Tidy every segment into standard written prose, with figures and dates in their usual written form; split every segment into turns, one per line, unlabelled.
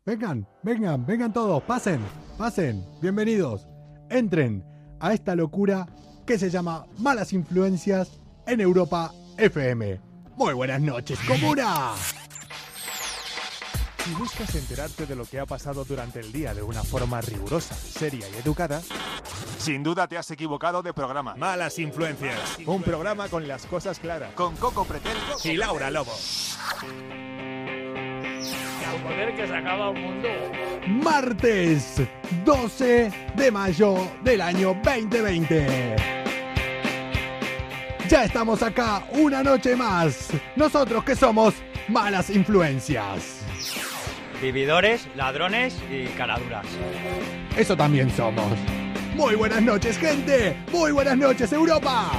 Vengan todos, pasen, bienvenidos. Entren a esta locura que se llama Malas Influencias en Europa FM. Muy buenas noches, comuna.
Si buscas enterarte de lo que ha pasado durante el día de una forma rigurosa, seria y educada, sin duda te has equivocado de programa. Malas Influencias, un programa con las cosas claras, con Coco Pretel y Laura Lobo.
Joder, que se acaba un mundo.
Martes 12 de mayo del año 2020. Ya estamos acá una noche más. Nosotros que somos Malas Influencias.
Vividores, ladrones y caraduras.
Eso también somos. Muy buenas noches, gente. Muy buenas noches, Europa.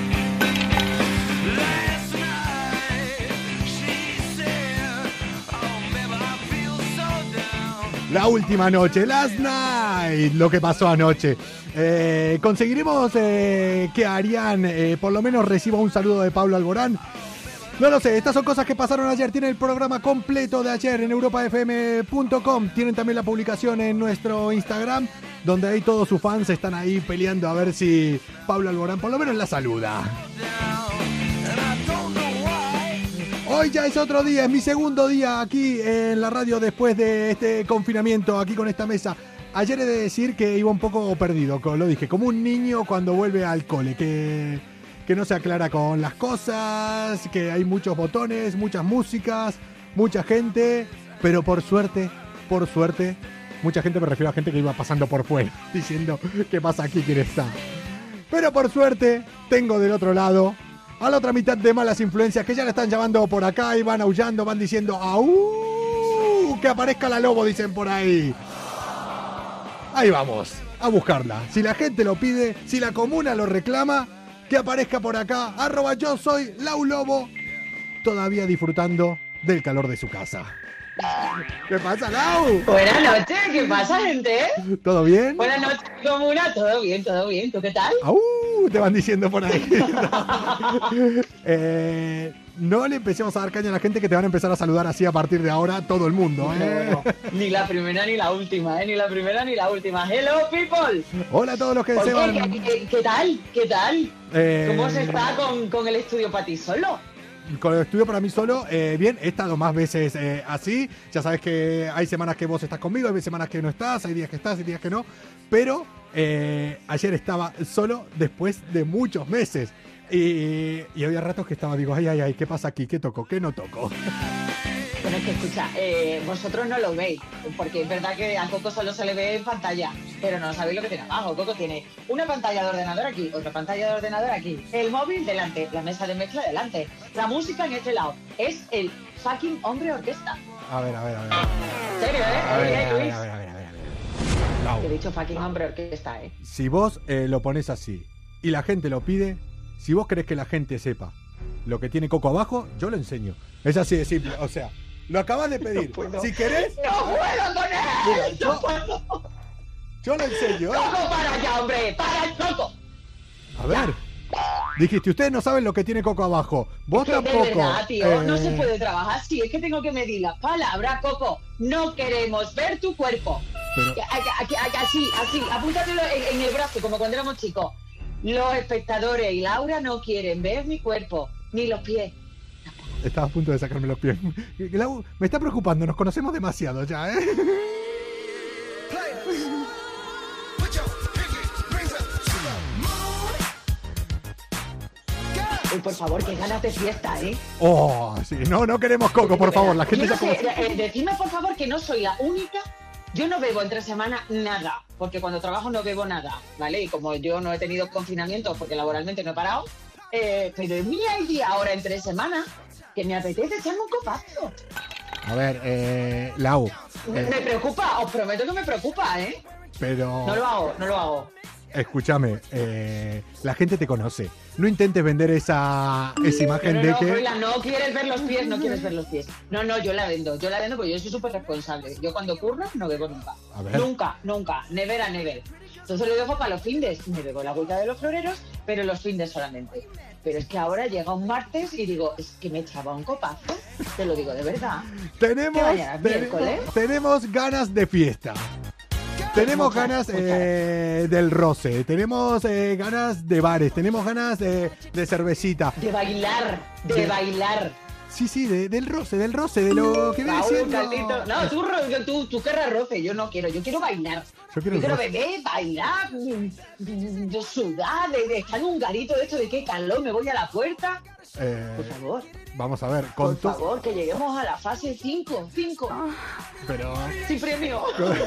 La última noche, last night, lo que pasó anoche. ¿Conseguiremos que Arián por lo menos reciba un saludo de Pablo Alborán? No lo sé, estas son cosas que pasaron ayer. Tienen el programa completo de ayer en europafm.com. Tienen también la publicación en nuestro Instagram, donde ahí todos sus fans están ahí peleando a ver si Pablo Alborán por lo menos la saluda. Hoy ya es otro día, es mi segundo día aquí en la radio después de este confinamiento, aquí con esta mesa. Ayer he de decir que iba un poco perdido, lo dije, como un niño cuando vuelve al cole, que no se aclara con las cosas, que hay muchos botones, muchas músicas, mucha gente, pero por suerte, mucha gente, me refiero a gente que iba pasando por fuera, diciendo, ¿qué pasa aquí? ¿Quién está? Pero por suerte, tengo del otro lado a la otra mitad de Malas Influencias, que ya la están llamando por acá y van aullando, van diciendo ¡au! Que aparezca la Lobo, dicen por ahí. Ahí vamos, a buscarla. Si la gente lo pide, si la comuna lo reclama, que aparezca por acá. @ yo soy Lau Lobo, todavía disfrutando del calor de su casa. ¿Qué pasa, Lau?
Buenas noches, ¿qué pasa, gente?
¿Todo bien?
Buenas noches, comuna, todo bien, ¿tú qué tal?
Te van diciendo por ahí. No le empecemos a dar caña a la gente, que te van a empezar a saludar así a partir de ahora todo el mundo,
No, ni la primera ni la última, ni la primera ni la última. Hello, people.
Hola a todos los que desean.
¿Qué tal? ¿Cómo se está con el estudio para ti solo?
Con el estudio para mí solo, bien, he estado más veces así. Ya sabes que hay semanas que vos estás conmigo, hay semanas que no estás, hay días que estás, hay días que no. Pero ayer estaba solo después de muchos meses. Y había ratos que estaba, digo, ay, ¿qué pasa aquí? ¿Qué toco? ¿Qué no toco?
Bueno, es que escucha, vosotros no lo veis, porque es verdad que a Coco solo se le ve en pantalla, pero no sabéis lo que tiene abajo. Coco tiene una pantalla de ordenador aquí, otra pantalla de ordenador aquí, el móvil delante, la mesa de mezcla delante, la música en este lado. Es el fucking hombre orquesta.
A ver.
¿En serio, Luis?
A ver.
Te he dicho fucking hombre orquesta,
Si vos lo pones así y la gente lo pide, si vos querés que la gente sepa lo que tiene Coco abajo, yo lo enseño. Es así de simple, o sea, lo acabas de pedir.
No
si querés...
¡No puedo con él!
Mira, yo lo enseño.
¡Coco, para allá, hombre! ¡Para el Coco!
A ver, dijiste, ustedes no saben lo que tiene Coco abajo. Vos
es que
tampoco.
De verdad, tío, no se puede trabajar así. Es que tengo que medir las palabras, Coco. No queremos ver tu cuerpo.
Pero...
Así, apúntatelo en el brazo, como cuando éramos chicos. Los espectadores y Laura no quieren ver mi cuerpo, ni los pies.
Estaba a punto de sacarme los pies. Lau, me está preocupando, nos conocemos demasiado ya, ¿eh?
Uy, por favor, qué ganas de fiesta, ¿eh?
Oh, sí, no queremos Coco, por favor. La gente
yo
ya
no sé, decidme, por favor, que no soy la única. Yo no bebo entre semana nada, porque cuando trabajo no bebo nada, ¿vale? Y como yo no he tenido confinamiento, porque laboralmente no he parado, pero mira, hay día ahora entre semanas que me apetece echarme un copazo.
A ver, Lau.
Me preocupa, os prometo que me preocupa, ¿eh?
Pero...
No lo hago.
Escúchame, la gente te conoce. No intentes vender esa imagen de que...
No quieres ver los pies, no quieres ver los pies. No, yo la vendo porque yo soy súper responsable. Yo cuando curro no bebo nunca.
A ver.
Nunca, never a never. Entonces lo dejo para los findes. Me bebo la agüita de los floreros, pero los findes solamente. Pero es que ahora llega un martes y digo, es que me echaba un copazo. Te lo digo de verdad.
Tenemos ganas de fiesta. Tenemos ganas del roce, tenemos ganas de bares, tenemos ganas de cervecita.
De bailar.
Sí, del roce, de lo que viene siendo.
No, tú querrás roce, yo no quiero, yo quiero bailar. Yo quiero beber, bailar, sudar, de estar en un garito de esto de qué calor, me voy a la puerta. Por favor.
Vamos a ver.
Por favor, que lleguemos a la fase 5.
Pero...
sin premio.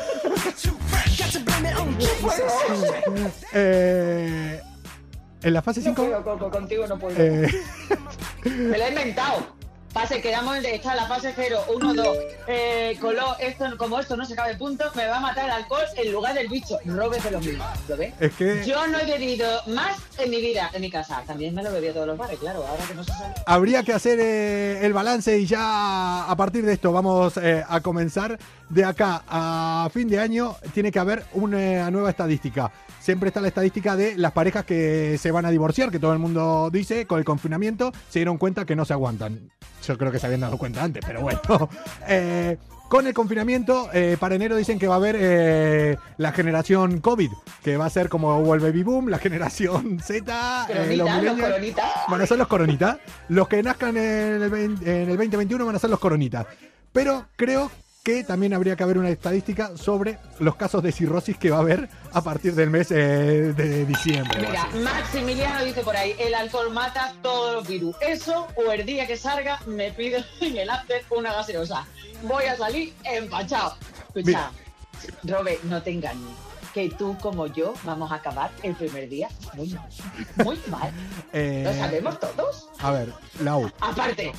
En la fase 5...
No puedo, contigo no puedo. Me lo he inventado. Quedamos esta la fase 0, 1, 2. Como esto no se cabe punto, me va a matar el alcohol en lugar del bicho. Róbete lo mismo, ¿lo ves?
Es que...
Yo no he bebido más en mi vida, en mi casa. También me lo bebí a todos los bares, claro, ahora que no se sabe.
Habría que hacer el balance y ya a partir de esto vamos a comenzar. De acá a fin de año tiene que haber una nueva estadística. Siempre está la estadística de las parejas que se van a divorciar, que todo el mundo dice, con el confinamiento se dieron cuenta que no se aguantan. Yo creo que se habían dado cuenta antes, pero bueno. Con el confinamiento, para enero dicen que va a haber la generación COVID, que va a ser como hubo el baby boom, la generación Z, los
coronitas.
Van a ser los coronitas. Los que nazcan en el 2021 van a ser los coronitas. Pero creo que también habría que haber una estadística sobre los casos de cirrosis que va a haber a partir del mes de diciembre.
Mira, Maximiliano dice por ahí, el alcohol mata todos los virus. Eso, o el día que salga, me pido en el after una gaseosa. Voy a salir empachado. Escucha, Robert, no te engañes, que tú como yo vamos a acabar el primer día muy mal. ¿Lo sabemos todos?
A ver, Lau.
Aparte,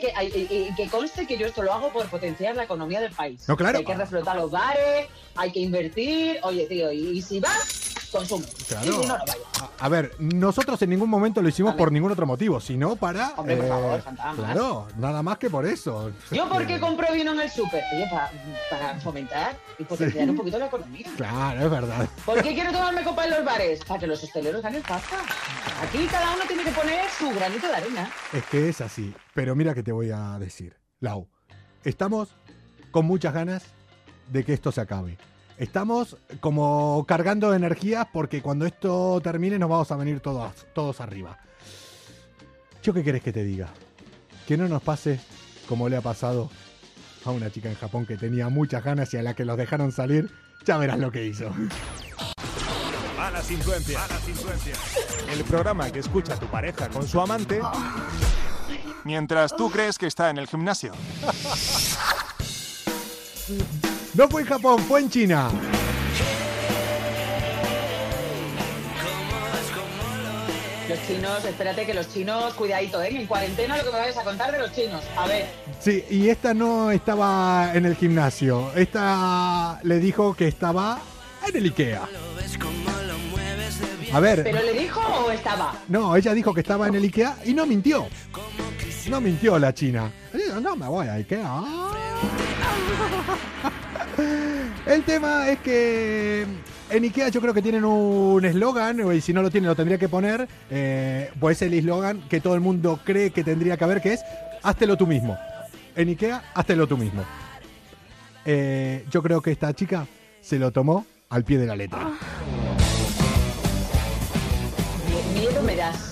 que conste que yo esto lo hago por potenciar la economía del país.
No, claro.
Hay que reflotar los bares, hay que invertir. Oye, tío, y si vas, consume.
Claro.
Y si no, no vayas.
A ver, nosotros en ningún momento lo hicimos por ningún otro motivo, sino para...
Hombre, por favor, fantasmas.
Claro, nada más que por eso.
¿Yo por qué compro vino en el súper? Oye, para fomentar y potenciar un poquito la economía.
Claro, es verdad.
¿Por qué quiero tomarme copa en los bares? Para que los hosteleros ganen pasta. Aquí cada uno tiene que poner su granito de arena.
Es que es así. Pero mira que te voy a decir, Lau. Estamos con muchas ganas de que esto se acabe. Estamos como cargando energías porque cuando esto termine nos vamos a venir todos arriba. ¿Yo qué querés que te diga? Que no nos pase como le ha pasado a una chica en Japón que tenía muchas ganas y a la que los dejaron salir. Ya verás lo que hizo.
Malas influencias. El programa que escucha tu pareja con su amante mientras tú crees que está en el gimnasio.
No fue en Japón, fue en China.
Los chinos, espérate que los chinos, cuidadito, en cuarentena lo que me vais a contar de los chinos. A ver.
Sí, y esta no estaba en el gimnasio. Esta le dijo que estaba en el Ikea. A ver.
¿Pero le dijo o estaba?
No, ella dijo que estaba en el Ikea y no mintió. No mintió la china. Dijo, no me voy a Ikea. El tema es que en Ikea yo creo que tienen un eslogan, y si no lo tienen lo tendría que poner, pues el eslogan que todo el mundo cree que tendría que haber, que es háztelo tú mismo. En Ikea, háztelo tú mismo. Yo creo que esta chica se lo tomó al pie de la letra.
Miedo me das.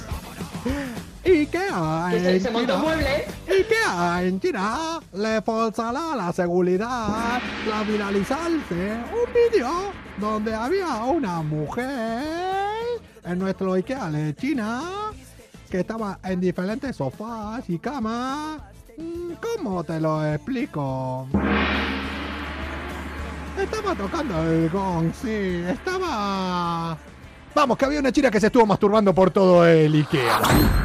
Ikea
se montó un mueble.
Ikea en China le forzará la seguridad tras viralizarse un vídeo donde había una mujer en nuestro Ikea de China que estaba en diferentes sofás y camas. ¿Cómo te lo explico? Estaba tocando el gong, sí, estaba... Vamos, que había una china que se estuvo masturbando por todo el Ikea.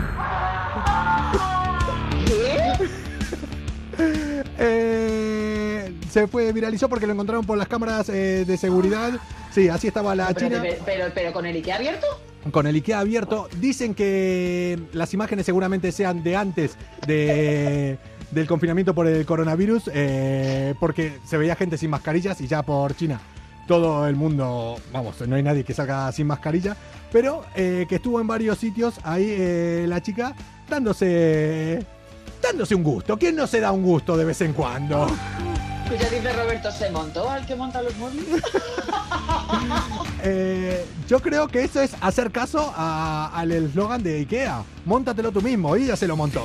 Se viralizó porque lo encontraron por las cámaras de seguridad. Sí, así estaba la china.
Pero ¿con el Ikea abierto?
Con el Ikea abierto. Dicen que las imágenes seguramente sean de antes del confinamiento por el coronavirus, porque se veía gente sin mascarillas y ya por China todo el mundo, vamos, no hay nadie que salga sin mascarilla, pero que estuvo en varios sitios ahí la chica dándose un gusto. ¿Quién no se da un gusto de vez en cuando?
Pues ya dice Roberto, ¿se montó al que monta los móviles?
Yo creo que eso es hacer caso al eslogan de Ikea. Móntatelo tú mismo, y ya se lo montó.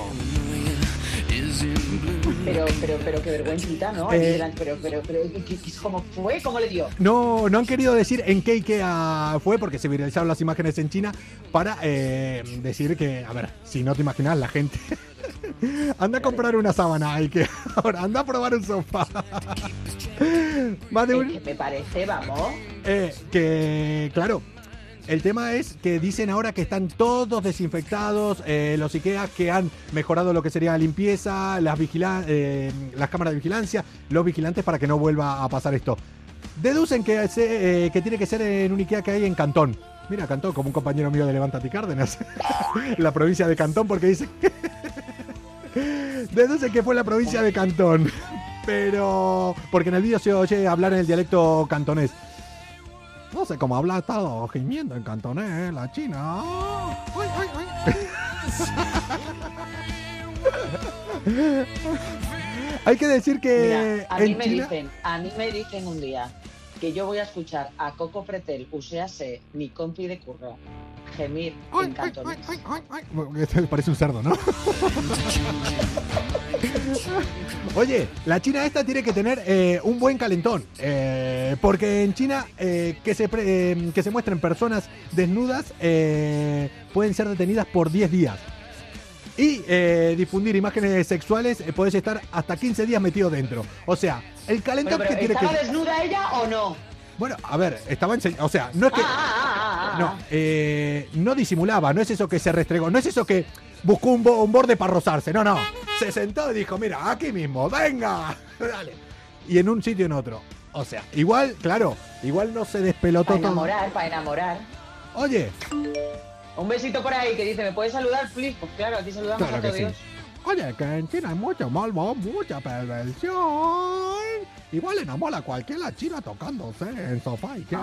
Pero qué vergüencita, ¿no? Pero, ¿cómo fue? ¿Cómo le dio?
No han querido decir en qué Ikea fue, porque se viralizaron las imágenes en China para decir que, a ver, si no te imaginas, la gente anda a comprar una sábana a Ikea, ahora anda a probar un sofá. Más de un...
Es que me parece, vamos.
Que, claro, el tema es que dicen ahora que están todos desinfectados, los Ikea que han mejorado lo que sería la limpieza, las cámaras de vigilancia, los vigilantes para que no vuelva a pasar esto. Deducen que tiene que ser en un Ikea que hay en Cantón. Mira, Cantón, como un compañero mío de Levántate Cárdenas, la provincia de Cantón, porque dice que... Deducen que fue la provincia de Cantón, pero... porque en el vídeo se oye hablar en el dialecto cantonés. No sé cómo habla, estado gimiendo en cantonés, la China. ¡Ay, ay, ay! Hay que decir que
mira, a mí me dicen un día que yo voy a escuchar a Coco Pretel, uséase mi compi de curro, gemir en cantonés.
Parece un cerdo, ¿no? Oye, la China esta tiene que tener un buen calentón, porque en China que se muestren personas desnudas pueden ser detenidas por 10 días. Y difundir imágenes sexuales puedes estar hasta 15 días metido dentro. O sea, el calentón
pero
que tiene que...
¿estaba desnuda ella o no?
Bueno, a ver, estaba o sea, no es que... No disimulaba, no es eso que se restregó, no es eso que buscó un borde para rozarse, no. Se sentó y dijo, mira, aquí mismo, venga, dale. Y en un sitio y en otro. O sea, igual, claro, igual no se despelotó todo.
Para enamorar.
Oye.
Un besito por ahí que dice, ¿me puedes saludar, please? Pues claro, aquí saludamos a todos. Sí.
Oye, que en China hay mucho morbo, mucha perversión. Igual enamora a cualquiera china tocándose en sofá y qué.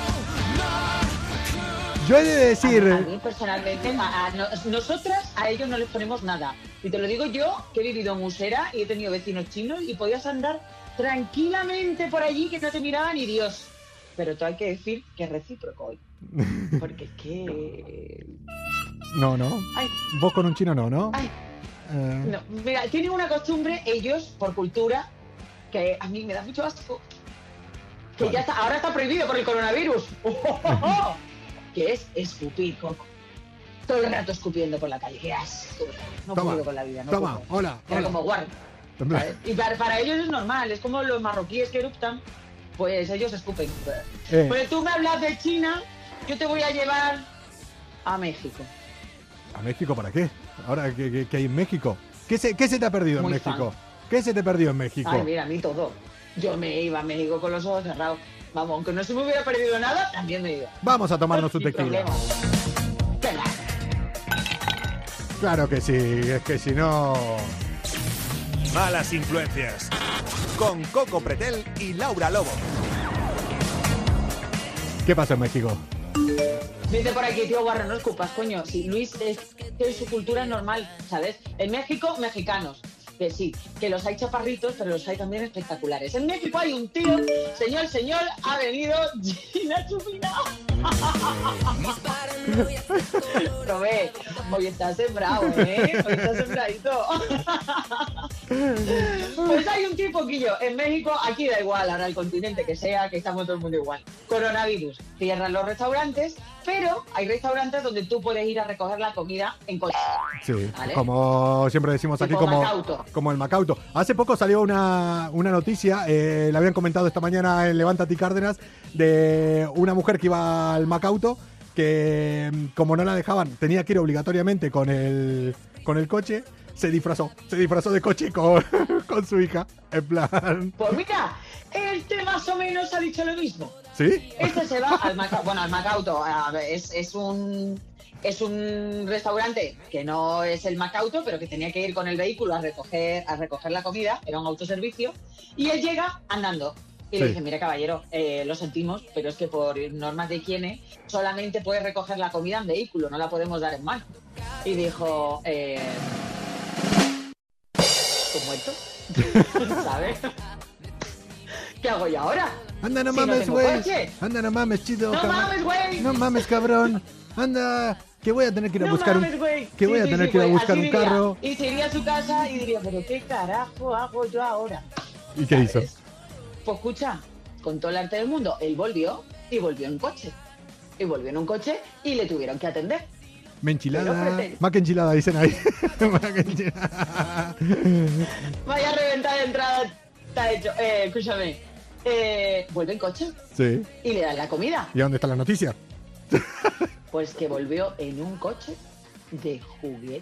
Yo he de decir...
A mí personalmente, nosotras a ellos no les ponemos nada. Y te lo digo yo, que he vivido en Usera y he tenido vecinos chinos y podías andar tranquilamente por allí que no te miraba ni Dios. Pero todo hay que decir que es recíproco hoy. Porque es que...
No.
Ay.
Vos con un chino no.
Ay. No, mira, tienen una costumbre ellos, por cultura, que a mí me da mucho asco. Que bueno. Ya está, ahora está prohibido por el coronavirus. Que es escupir, Coco. Todo el rato escupiendo por la calle. Qué asco. No puedo con la vida. No
toma,
puedo.
Hola.
Como guarda. Y para ellos es normal. Es como los marroquíes que eruptan. Pues ellos escupen. Pues tú me hablas de China, yo te voy a llevar a México.
¿A México para qué? Ahora, ¿qué hay en México? ¿Qué se te ha perdido en México? ¿Qué se te perdió en México?
Ay, mira, a mí todo. Yo me iba a México con los ojos cerrados. Vamos, aunque no se me hubiera perdido nada, también me iba.
Vamos a tomarnos un tequila. Claro que sí, es que si no...
Malas influencias. Con Coco Pretel y Laura Lobo.
¿Qué pasa en México?
Dice por aquí, tío Guarro, no escupas, coño. Si Luis es que su cultura es normal, ¿sabes? En México, mexicanos. Que sí, que los hay chaparritos, pero los hay también espectaculares. En México hay un tío, señor, ha venido Gina Chupina. Robé, hoy estás sembrado, Hoy estás sembradito. Pues hay un tipo, Quillo, en México, aquí da igual, ahora el continente que sea, que estamos todo el mundo igual. Coronavirus, cierran los restaurantes, pero hay restaurantes donde tú puedes ir a recoger la comida en coche.
Sí,
¿vale?
Como siempre decimos aquí, como el Macauto. Hace poco salió una noticia, la habían comentado esta mañana en Levántate Cárdenas, de una mujer que iba al Macauto, que como no la dejaban, tenía que ir obligatoriamente con el coche, se disfrazó de coche con su hija, en plan...
Pues mira, este más o menos ha dicho lo mismo.
¿Sí?
Este se va al Macauto. Bueno, al Macauto es un restaurante que no es el Macauto, pero que tenía que ir con el vehículo a recoger la comida, era un autoservicio, y él llega andando. Y le dije, mire caballero, lo sentimos, pero es que por normas de higiene solamente puedes recoger la comida en vehículo, no la podemos dar en mano. Y dijo, ¿estoy muerto? ¿Sabes? ¿Qué hago yo ahora?
Anda, no
Si
mames,
no
güey.
tengo coche.
Anda, no mames, chido.
¡No mames, güey!
No mames, cabrón. Anda, que voy a tener que ir a
No
buscar
mames,
un...
güey.
Que voy a tener que ir a
güey,
buscar
así
un
diría.
carro.
Y se iría a su casa y diría, pero ¿qué carajo hago yo ahora?
¿Y qué hizo?
¿Sabes? Pues escucha, con todo el arte del mundo, él volvió en un coche. Y volvió en un coche y le tuvieron que atender.
Me enchilada.
Pero pretende.
Más que enchilada, dicen ahí. Más que enchilada.
Vaya reventada de entrada está hecho. Escúchame. Vuelve en coche
Sí.
y le dan la comida.
¿Y dónde está la noticia?
Pues que volvió en un coche de juguete.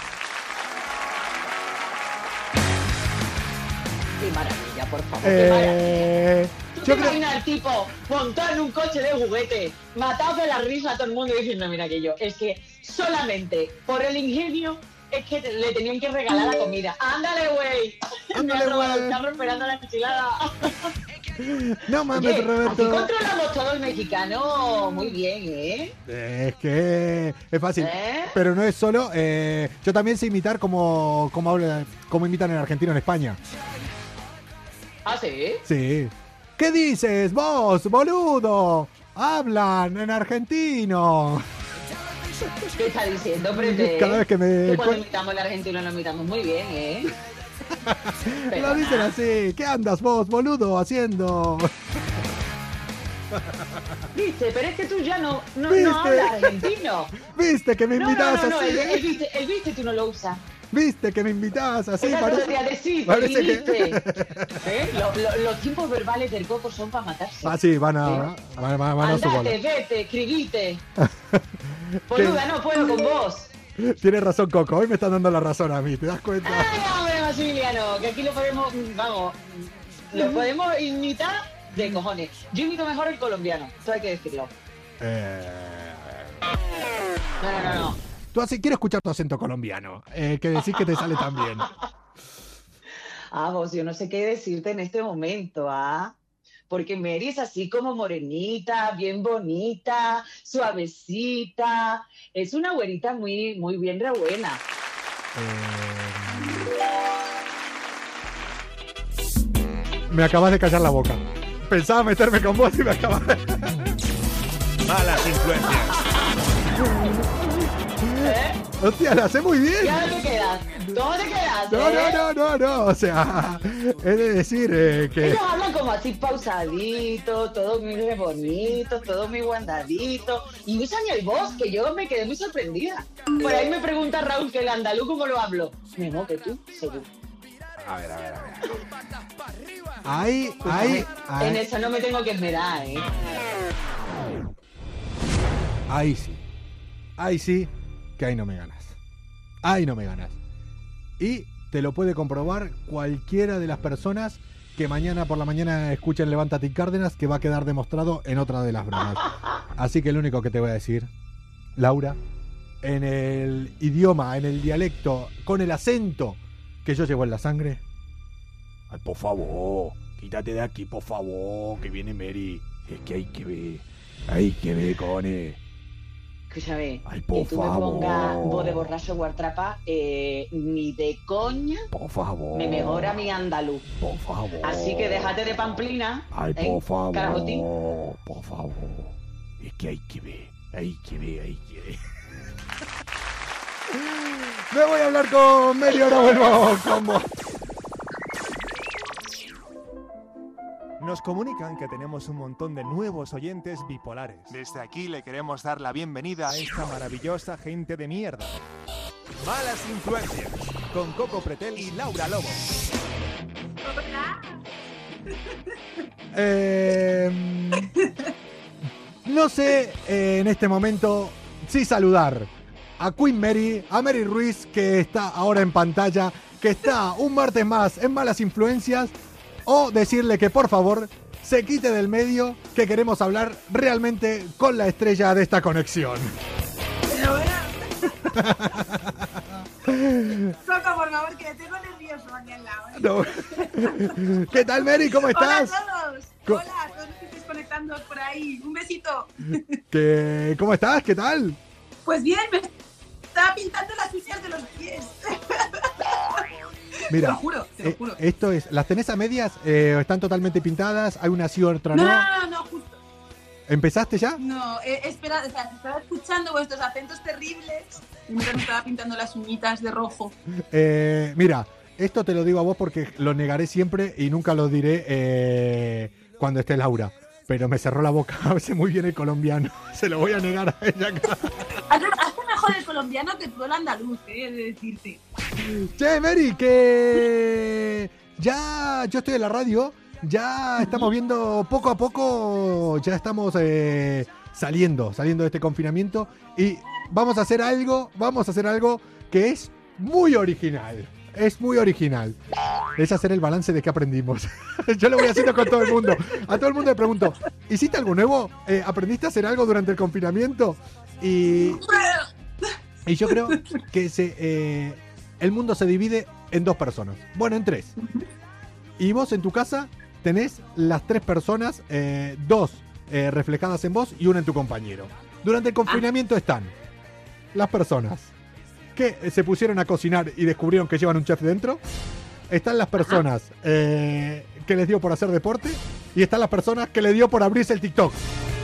Qué maravilla, por favor. Qué maravilla. ¿Tú te
Yo creo...
imaginas al tipo montado en un coche de juguete, matado de la risa a todo el mundo diciendo, mira que yo, es que solamente por el ingenio es que le tenían que regalar la comida. ¡Ándale, güey! Me ha robado el carro esperando la enchilada.
No mames,
Oye,
Roberto.
aquí controlamos todo el mexicano muy bien, ¿eh?
Es que es fácil.
¿Eh?
Pero no es solo. Yo también sé imitar como imitan en Argentina o en España.
¿Ah, sí?
Sí. ¿Qué dices vos, boludo? Hablan en argentino.
¿Qué está diciendo, Prete?
Cada vez que me...
cuando imitamos el argentino lo imitamos muy bien, ¿eh?
Lo dicen así. ¿Qué andas vos, boludo, haciendo?
Viste, pero es que tú ya no
¿Viste?
hablas argentino.
¿Viste que me invitabas
No,
así?
el viste tú no lo usas.
¿Viste que me invitabas así?
Esa
Parece-
tontería de sí,
parece
te
que-
viste. Los tiempos verbales del Coco son para matarse.
Ah, sí, van a su bola.
Andate, vete, escribite. Boluda, no puedo con vos.
Tienes razón, Coco. Hoy me están dando la razón a mí, ¿te das cuenta?
Ay, hombre, Maximiliano, que aquí lo podemos, vamos, lo podemos imitar de cojones. Yo imito mejor el colombiano, eso hay que decirlo. No.
Tú así, quiero escuchar tu acento colombiano, que decís que te sale tan bien.
Ah, vos, yo no sé qué decirte en este momento, ¿ah? Porque Mary es así como morenita, bien bonita, suavecita. Es una güerita muy, muy bien re buena.
Me acabas de callar la boca. Pensaba meterme con vos y me acabas de...
Malas influencias.
¿Eh?
Hostia, la sé muy bien.
¿Y ahora qué quedas? ¿Cómo te quedas?
No. O sea, es de decir que...
Ellos hablan como así pausadito, todo muy re bonito, todo muy guandadito. Y usan el voz, que yo me quedé muy sorprendida. Por ahí me pregunta Raúl que el andaluz cómo lo hablo. Mejor que tú, seguro.
A ver. Ahí.
En eso no me tengo que esmerar, ¿eh?
Ahí sí, que ahí no me ganas. Ahí no me ganas. Y te lo puede comprobar cualquiera de las personas que mañana por la mañana escuchen Levántate y Cárdenas, que va a quedar demostrado en otra de las bromas. Así que lo único que te voy a decir, Laura, en el idioma, en el dialecto, con el acento que yo llevo en la sangre. Ay, por favor, quítate de aquí, por favor, que viene Mary. Es que hay que ver, cone.
Escúchame,
Ay,
que
por
tú me
favor.
pongas voz de borracho guartrapa, ni de coña
Por favor.
me mejora mi andaluz.
Por favor.
Así que déjate de pamplina.
Ay,
¿eh?
por favor.
Carajotín.
Por favor. Es que hay que ver. Me voy a hablar con Mary, ahora vuelvo con vos.
Nos comunican que tenemos un montón de nuevos oyentes bipolares. Desde aquí le queremos dar la bienvenida a esta maravillosa gente de mierda. Malas influencias, con Coco Pretel y Laura Lobo.
No sé en este momento si saludar a Queen Mary, a Mary Ruiz, que está ahora en pantalla, que está un martes más en Malas Influencias, o decirle que por favor se quite del medio, que queremos hablar realmente con la estrella de esta conexión.
Coco, por favor, que le tengo nervioso aquí al lado.
No. ¿Qué tal, Mary? ¿Cómo estás?
Hola a todos. Hola a todos los que estáis conectando por ahí. Un besito.
¿Cómo estás? ¿Qué tal?
Pues bien, me estaba pintando las uñas de los pies.
Mira,
te lo juro.
Esto es, ¿las tenés a medias? ¿Están totalmente pintadas? ¿Hay una sí, otra no?
No, justo.
¿Empezaste ya?
No, espera, o sea, estaba escuchando vuestros acentos terribles y mientras me estaba pintando las uñitas de rojo.
Mira, esto te lo digo a vos porque lo negaré siempre y nunca lo diré cuando esté Laura. Pero me cerró la boca, a veces muy bien el colombiano. Se lo voy a negar a ella acá.
Hace mejor el colombiano que tú el andaluz, he de decirte.
Che, Mary, que ya yo estoy en la radio, ya estamos viendo poco a poco, ya estamos saliendo de este confinamiento y vamos a hacer algo que es muy original. Es muy original. Es hacer el balance de qué aprendimos. Yo lo voy haciendo con todo el mundo. A todo el mundo le pregunto, ¿hiciste algo nuevo? ¿Aprendiste a hacer algo durante el confinamiento? Y yo creo que el mundo se divide en dos personas. Bueno, en tres. Y vos en tu casa tenés las tres personas, dos reflejadas en vos y una en tu compañero. Durante el confinamiento están las personas que se pusieron a cocinar y descubrieron que llevan un chef dentro. Están las personas que les dio por hacer deporte. Y están las personas que le dio por abrirse el TikTok.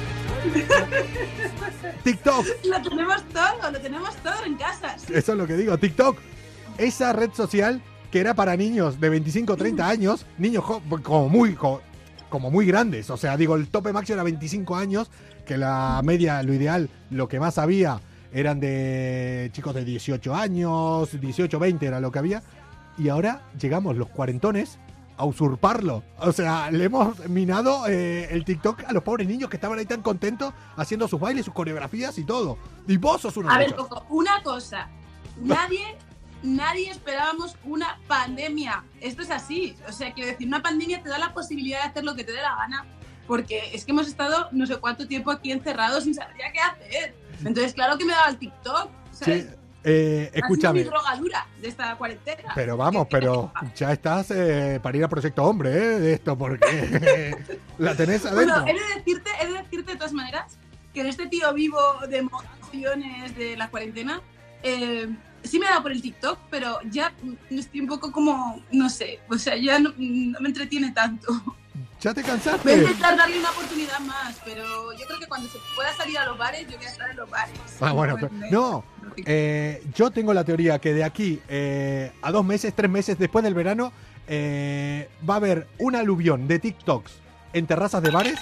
TikTok.
Lo tenemos todo en casa.
Eso es lo que digo, TikTok. Esa red social que era para niños de 25 o 30 años, niños como muy grandes. O sea, digo, el tope máximo era 25 años, que la media, lo ideal, lo que más había eran de chicos de 18 años, 18, 20 era lo que había. Y ahora llegamos los cuarentones a usurparlo. O sea, le hemos minado el TikTok a los pobres niños que estaban ahí tan contentos haciendo sus bailes, sus coreografías y todo. Y vos sos uno de ellos.
A ver, Coco, una cosa. Nadie esperábamos una pandemia. Esto es así. O sea, quiero decir, una pandemia te da la posibilidad de hacer lo que te dé la gana. Porque es que hemos estado no sé cuánto tiempo aquí encerrados sin saber ya qué hacer. Entonces, claro que me daba el TikTok, ¿sabes?
Sí, escúchame.
Ha sido mi drogadura de esta cuarentena.
Pero vamos, ya estás para ir a Proyecto Hombre, de esto, porque la tenés adentro.
Bueno, he de decirte de todas maneras que en este tío vivo de emociones de la cuarentena, sí me ha dado por el TikTok, pero ya estoy un poco como, no sé, o sea, ya no me entretiene tanto.
¿Ya te cansaste?
Voy a intentar darle una oportunidad más, pero yo creo que cuando se pueda salir a los bares, yo voy a estar en los bares.
Bueno, no. Yo tengo la teoría que de aquí a 2 meses, 3 meses después del verano, va a haber un aluvión de TikToks en terrazas de bares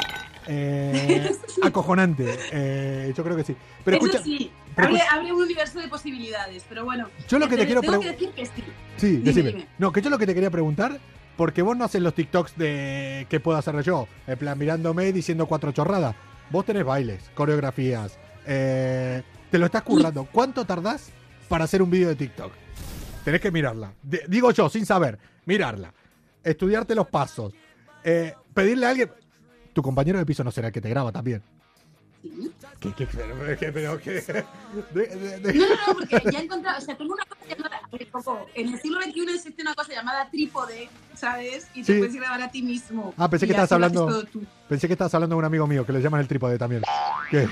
acojonante. Yo creo que sí. Pero
eso
escucha,
sí,
pero
abre un universo de posibilidades, pero bueno.
Yo lo que te quiero
tengo que decir que sí.
Sí, decime.
Dime.
No, que yo lo que te quería preguntar, porque vos no haces los TikToks de que puedo hacer yo, en plan mirándome diciendo 4 chorradas. Vos tenés bailes, coreografías, te lo estás currando. ¿Cuánto tardás para hacer un vídeo de TikTok? Tenés que mirarla. Digo yo, sin saber, mirarla, estudiarte los pasos, pedirle a alguien. Tu compañero de piso no será el que te graba también.
Sí.
Pero ¿qué?
No, porque ya he encontrado, o sea, tengo una cosa llamada, Coco, en el siglo XXI existe una cosa llamada trípode, ¿sabes? Y te
Sí.
puedes grabar a ti mismo.
Ah, pensé
Y
que estabas
así lo haces
hablando.
todo tú.
Pensé que estabas hablando de un amigo mío que le llaman el trípode también. ¿Qué?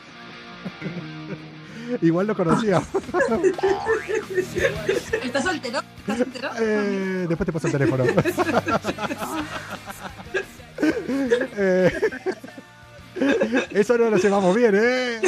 Igual lo conocía.
¿Estás soltero?
Después te paso el teléfono. Eso no lo llevamos bien, ¿eh?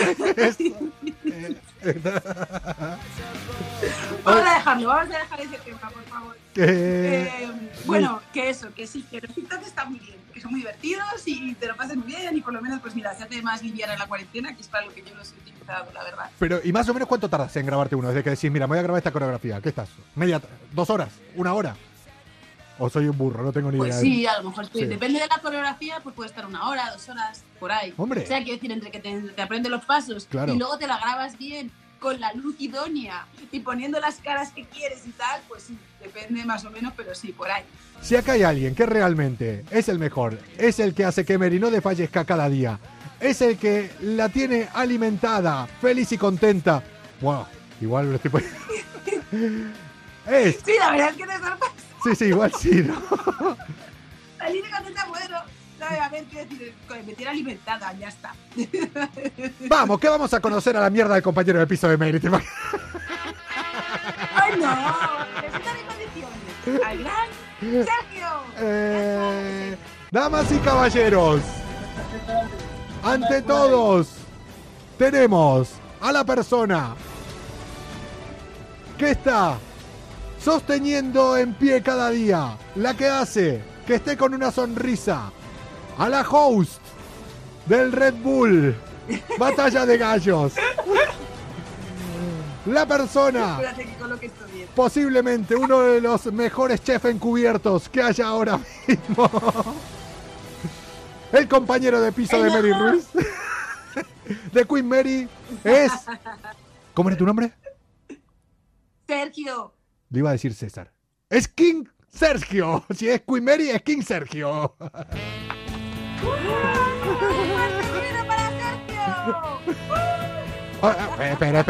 Vamos a dejar ese tema, por favor. Bueno, que eso, que sí, que los TikTok están muy bien, que son muy divertidos y te lo pasas muy bien y por lo menos, pues mira, se hace más liviana en la cuarentena, que es para lo que yo los he utilizado, la verdad.
Pero, ¿y más o menos cuánto tardas en grabarte uno? Desde que decís, mira, me voy a grabar esta coreografía. ¿Qué estás? ¿2 horas? ¿1 hora? ¿O soy un burro? No tengo ni
Pues
idea.
sí, a lo mejor
Sí.
depende de la coreografía, pues puede estar 1 hora, 2 horas, por ahí.
Hombre.
O sea, quiero decir, entre que te aprendes los pasos
Claro.
y luego te la grabas bien, con la luz idónea y poniendo las caras que quieres y tal, pues sí, depende más o menos, pero sí, por ahí.
Si acá hay alguien que realmente es el mejor, es el que hace que Mary no desfallezca cada día, es el que la tiene alimentada, feliz y contenta. Wow, igual lo estoy poniendo.
Sí, la verdad es que te sorprende.
Sí, igual sí, ¿no?
Salí de contenta, bueno. A ver, quiero decir, me tiene alimentada, ya está.
Vamos, que vamos a conocer a la mierda del compañero del piso de Mary. ¿Te imaginas?
¡Ay, no! Presenta mis condiciones. Al gran Sergio.
Damas y caballeros, ante todos, tenemos a la persona que está sosteniendo en pie cada día, la que hace que esté con una sonrisa, a la host del Red Bull Batalla de Gallos, la persona,
Espérate que coloque esto bien.
posiblemente uno de los mejores chefs encubiertos que haya ahora mismo, el compañero de piso de Mary Ruiz, de Queen Mary, es... ¿Cómo era tu nombre?
Sergio.
Le iba a decir César. Es King Sergio. Si es Queen Mary, es King Sergio.
¡Mira para Sergio!
Espera.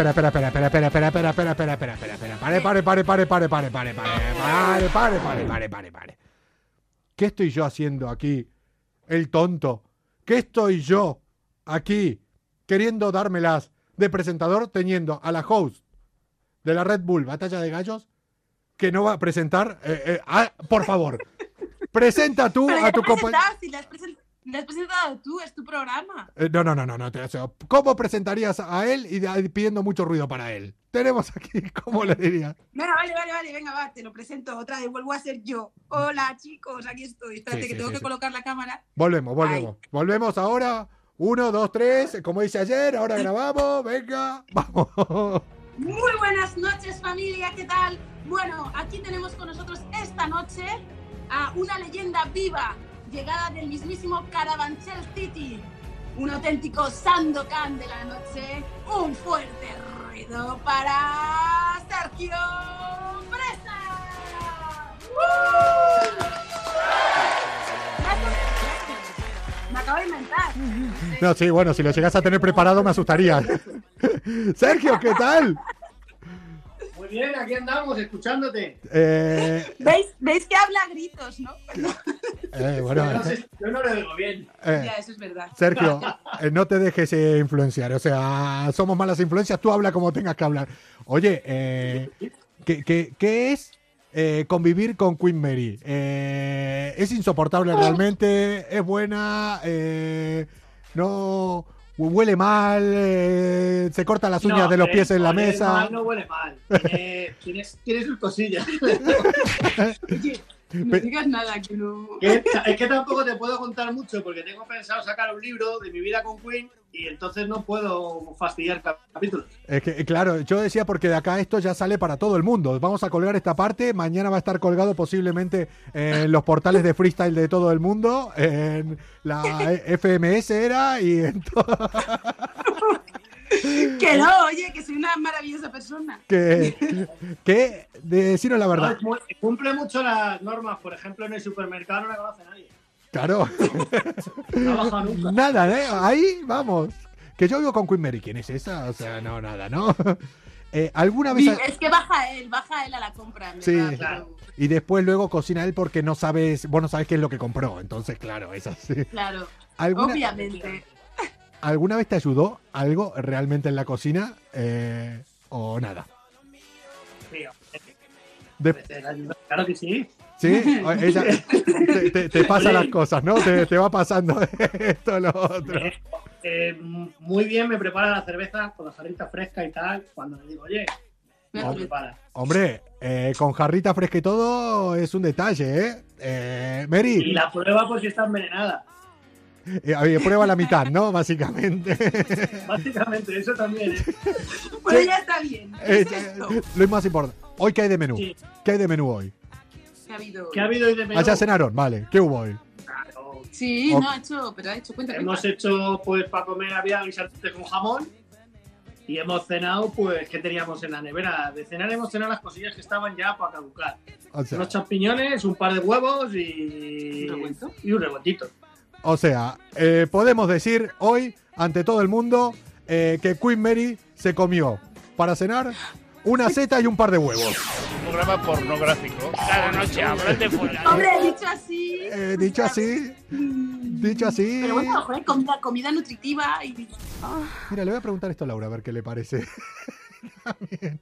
Pare. ¿Qué estoy yo haciendo aquí? El tonto. ¿Qué estoy yo aquí queriendo dármelas de presentador teniendo a la host de la Red Bull Batalla de Gallos que no va a presentar? Por favor, presenta tú a tu compañero.
Si le has presentado tú, es tu programa.
No. ¿Cómo presentarías a él y pidiendo mucho ruido para él? Tenemos aquí, ¿cómo le dirías?
Venga, vale, venga, va, te lo presento otra vez, vuelvo a ser yo. Hola, chicos, aquí estoy. Espérate
Sí,
que tengo que colocar la cámara.
Volvemos. Volvemos ahora. 1, 2, 3, como dice ayer, ahora grabamos, venga, vamos.
Muy buenas noches, familia, ¿qué tal? Bueno, aquí tenemos con nosotros esta noche a una leyenda viva, llegada del mismísimo Carabanchel City, un auténtico Sandokan de la noche. Un fuerte ruido para Sergio Presa. Me acabo de inventar.
No, sí, bueno, si lo llegas a tener preparado me asustaría. Sergio, ¿qué tal?
Muy bien, aquí andamos, escuchándote.
¿Veis que habla a gritos, no?
Bueno,
Yo no lo digo bien.
Ya, eso es verdad.
Sergio, no te dejes influenciar. O sea, somos malas influencias, tú habla como tengas que hablar. Oye, ¿qué es convivir con Queen Mary? ¿Es insoportable realmente? ¿Es buena? ¿No? ¿Huele mal? ¿Se corta las uñas de los pies en la mesa?
Mal, no huele mal. Tiene sus cosillas.
No digas nada que no.
Es que tampoco te puedo contar mucho porque tengo pensado sacar un libro de mi vida con Queen y entonces no puedo fastidiar capítulos.
Es que, claro, yo decía porque de acá esto ya sale para todo el mundo. Vamos a colgar esta parte, mañana va a estar colgado posiblemente en los portales de freestyle de todo el mundo, en la FMS era y en todo.
Que no, oye, que soy una maravillosa persona.
Que deciros la verdad.
No, cumple mucho las normas, por ejemplo, en el supermercado no la conoce nadie.
Claro.
No ha bajado nunca.
Nada, ¿eh? Ahí vamos. Que yo vivo con Queen Mary. ¿Quién es esa? O sea, no, nada, ¿no? ¿Alguna vez?
Es que baja él a la compra.
Sí,
¿verdad?
claro.
Y después luego cocina él porque no sabes, vos no sabes qué es lo que compró. Entonces, claro, es así.
Claro,
Obviamente. ¿Alguna vez te ayudó algo realmente en la cocina? ¿O nada?
Claro que sí.
¿Sí? Ella te pasa las cosas, ¿no? Te va pasando esto, lo otro.
Muy bien, me prepara la cerveza con la jarrita fresca y tal. Cuando le digo, oye, me lo prepara.
Hombre, con jarrita fresca y todo es un detalle, ¿eh? Mary.
Y la prueba por si está envenenada.
Prueba la mitad, ¿no? Básicamente.
Básicamente, eso también.
Pues ya está bien.
Lo más importante. ¿Hoy qué hay de menú?
Sí.
¿Qué hay de menú hoy?
¿Qué ha habido hoy de menú?
Allá cenaron, vale. ¿Qué hubo hoy?
Claro.
Sí, no, ha hecho, cuenta.
Hemos hecho, pues, para comer había guisante con jamón. Y hemos cenado, pues, ¿qué teníamos en la nevera? De cenar hemos cenado las cosillas que estaban ya para caducar.
O sea,
unos champiñones, un par de huevos y un revueltito.
O sea, podemos decir hoy, ante todo el mundo, que Queen Mary se comió para cenar una seta y un par de huevos.
Un programa pornográfico. Cada noche hablan de follar.
Hombre, dicho así.
Dicho así. Dicho así.
Pero bueno, joder, comida nutritiva y...
Mira, le voy a preguntar esto a Laura, a ver qué le parece. También.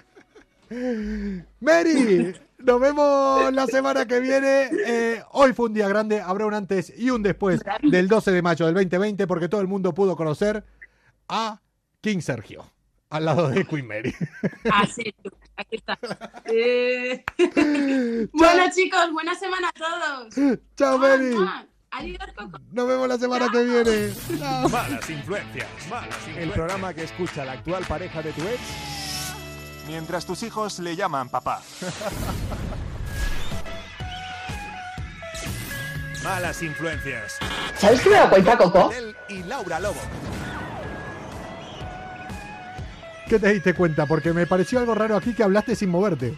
Mary, nos vemos la semana que viene. Hoy fue un día grande, habrá un antes y un después del 12 de mayo del 2020, porque todo el mundo pudo conocer a King Sergio, al lado de Queen Mary.
Ah, sí, aquí está. Bueno, chicos, buena semana a todos.
Chao, Mary.
Adiós, Coco.
Nos vemos la semana que viene. Chao.
Malas influencias. El programa que escucha la actual pareja de tu ex mientras tus hijos le llaman papá. Malas influencias.
¿Sabes qué me he dado cuenta, Coco?
Él y Laura Lobo.
¿Qué te diste cuenta? Porque me pareció algo raro aquí que hablaste sin moverte.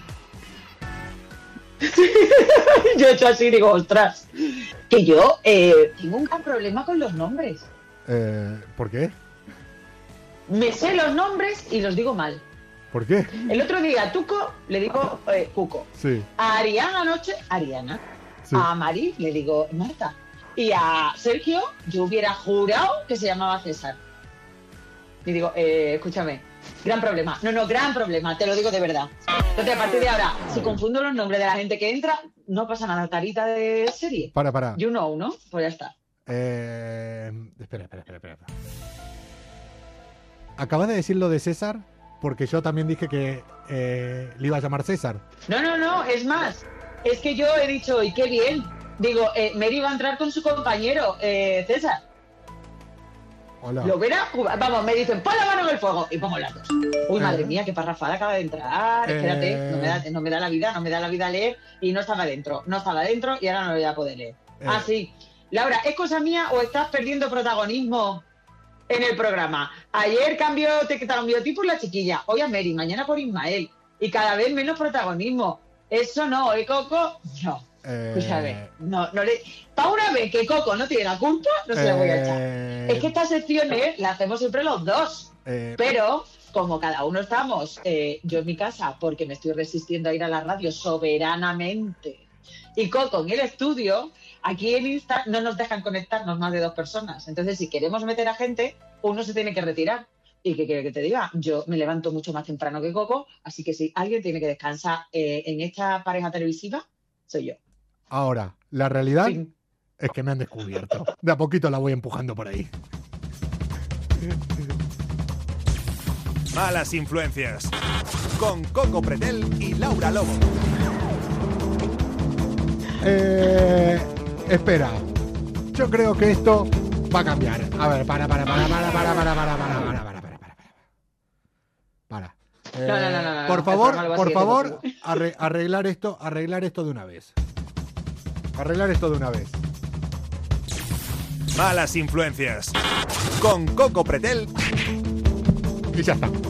Yo he hecho así, digo, ostras. Que yo tengo un gran problema con los nombres.
¿Por qué?
Me sé los nombres y los digo mal.
¿Por qué?
El otro día a Tuco le digo Cuco.
Sí.
A Ariana anoche, Ariana.
Sí.
A Mari le digo Marta. Y a Sergio yo hubiera jurado que se llamaba César. Y digo, escúchame, gran problema. No, gran problema, te lo digo de verdad. Entonces, a partir de ahora, si confundo los nombres de la gente que entra, no pasa nada. Tarita de serie.
Para.
You know, ¿no? Pues ya está.
Espera. ¿Acabas de decir lo de César? Porque yo también dije que le iba a llamar César.
No, es más. Es que yo he dicho, y qué bien. Digo, Mary va a entrar con su compañero, César.
Hola.
Lo verá, vamos, me dicen, pon la mano en el fuego, y pongo las dos. Uy, madre mía, qué parrafada acaba de entrar. Espérate, no me da la vida leer, y no estaba dentro y ahora no lo voy a poder leer. Sí. Laura, ¿es cosa mía o estás perdiendo protagonismo en el programa? Ayer te cambió tipo la chiquilla, hoy a Mary, mañana por Ismael, y cada vez menos protagonismo. Eso no, Coco? No. Escúchame, no le... Para una vez que Coco no tiene la culpa, no se la voy a echar. Es que estas secciones las hacemos siempre los dos. Pero, como cada uno estamos, yo en mi casa, porque me estoy resistiendo a ir a la radio soberanamente, y Coco en el estudio, aquí en Insta no nos dejan conectarnos más de 2 personas. Entonces, si queremos meter a gente, uno se tiene que retirar. ¿Y qué quiere que te diga? Yo me levanto mucho más temprano que Coco, así que si alguien tiene que descansar en esta pareja televisiva, soy yo.
Ahora, la realidad
Sí.
es que me han descubierto. De a poquito la voy empujando por ahí.
Malas influencias. Con Coco Pretel y Laura Lobo.
Espera. Yo creo que esto va a cambiar. A ver, para.
No.
Por
El programa lo va
favor,
siguiendo tú.
arreglar esto de una vez. Arreglar esto de una vez.
Malas influencias. Con Coco Pretel.
Y ya está.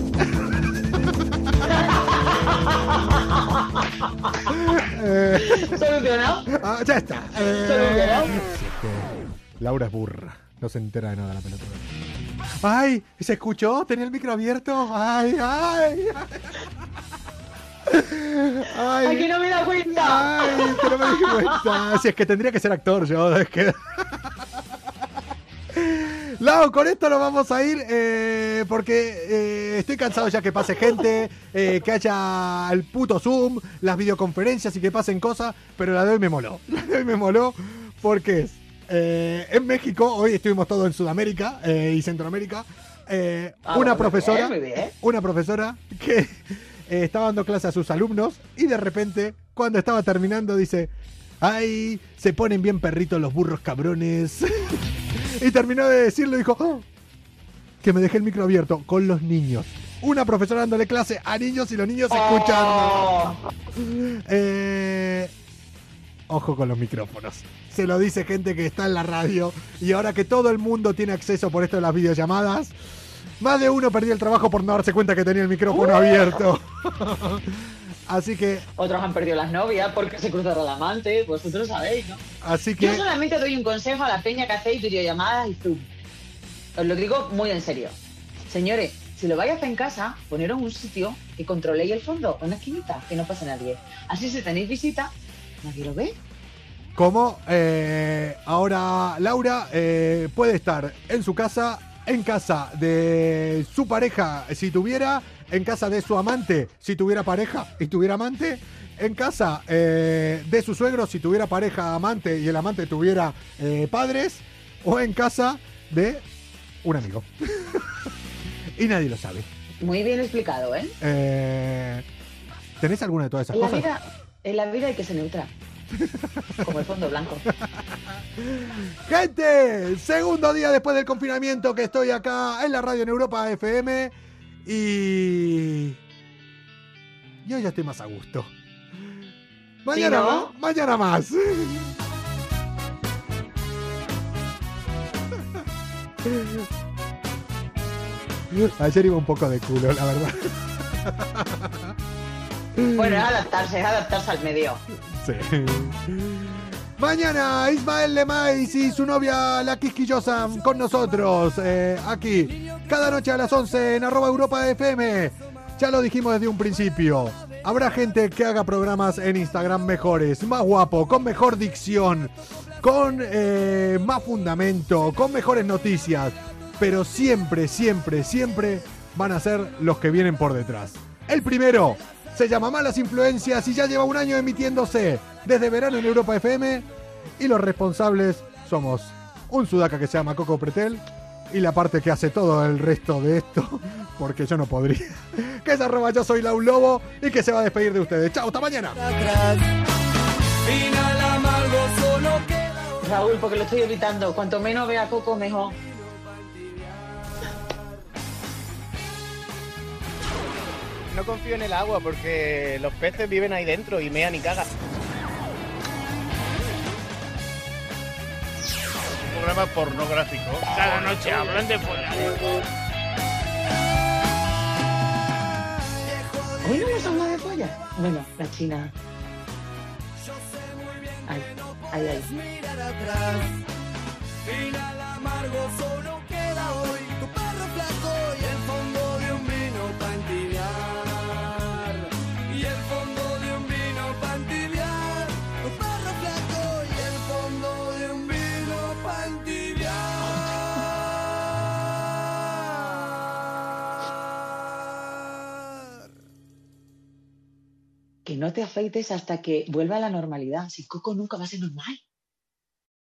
¿Solucionado?
Ya está.
¿Solucionado?
Laura es burra. No se entera de nada la pelota. ¡Ay! ¿Se escuchó? ¿Tenía el micro abierto? ¡Ay!
¡Ay, que no me da cuenta!
¡Ay! Que no me di cuenta. Si es que tendría que ser actor yo. Es que... Lau, con esto nos vamos a ir porque estoy cansado ya que pase gente, que haya el puto Zoom, las videoconferencias y que pasen cosas, pero la de hoy me moló. La de hoy me moló porque es en México, hoy estuvimos todos en Sudamérica y Centroamérica, una profesora que estaba dando clase a sus alumnos y de repente, cuando estaba terminando, dice: ¡ay! Se ponen bien perritos los burros cabrones. Y terminó de decirlo y dijo: ¡oh! Que me dejé el micro abierto con los niños. Una profesora dándole clase a niños y los niños escuchando. Ojo con los micrófonos. Se lo dice gente que está en la radio. Y ahora que todo el mundo tiene acceso por esto de las videollamadas, más de uno perdió el trabajo por no darse cuenta que tenía el micrófono abierto. Así que...
Otros han perdido las novias porque se cruzaron el amante, vosotros sabéis, ¿no?
Así que...
Yo solamente doy un consejo a la peña que hacéis videollamadas y Zoom. Os lo digo muy en serio. Señores, Si lo vais a hacer en casa, poneros en un sitio que controléis el fondo, una esquinita, que no pase nadie. Así si tenéis visita, nadie lo ve.
Como ahora Laura puede estar en su casa, en casa de su pareja si tuviera, en casa de su amante si tuviera pareja y tuviera amante, en casa de su suegro si tuviera pareja, amante y el amante tuviera padres, o en casa de un amigo. Y nadie lo sabe.
Muy bien explicado, ¿eh?
¿Tenés alguna de todas esas cosas?
En la vida hay que ser neutra. Como el fondo blanco.
Gente, segundo día después del confinamiento que estoy acá en la radio en Europa FM. Y yo ya estoy más a gusto. Mañana,
¿Sí, no?
Mañana más. Ayer iba un poco de culo, la verdad.
Bueno, es adaptarse al medio.
Sí. Mañana Ismael Lemais y su novia la Quisquillosa con nosotros aquí cada noche a las 11 en @EuropaFM. Ya lo dijimos desde un principio. Habrá gente que haga programas en Instagram mejores, más guapo, con mejor dicción, con más fundamento, con mejores noticias. Pero siempre, siempre, siempre van a ser los que vienen por detrás. El primero se llama Malas Influencias y ya lleva un año emitiéndose desde verano en Europa FM. Y los responsables somos un sudaca que se llama Coco Pretel y la parte que hace todo el resto de esto, porque yo no podría. Que es @ yo soy Lau Lobo y que se va a despedir de ustedes. Chao, hasta mañana.
Raúl, porque lo estoy evitando. Cuanto menos vea a Coco, mejor.
No confío en el agua porque los peces viven ahí dentro y mean y cagan. Un programa pornográfico. Cada noche hablan de follar.
¿Hoy no hemos hablado de pollas? Bueno, la China. Ay.
Final amargo solo queda hoy tu perro flaco y el fondo de un vino para entibiar. Y el fondo de un vino para entibiar. Tu perro flaco y el fondo de un vino para entibiar.
Que no te afeites hasta que vuelva a la normalidad. Si Coco nunca va a ser normal.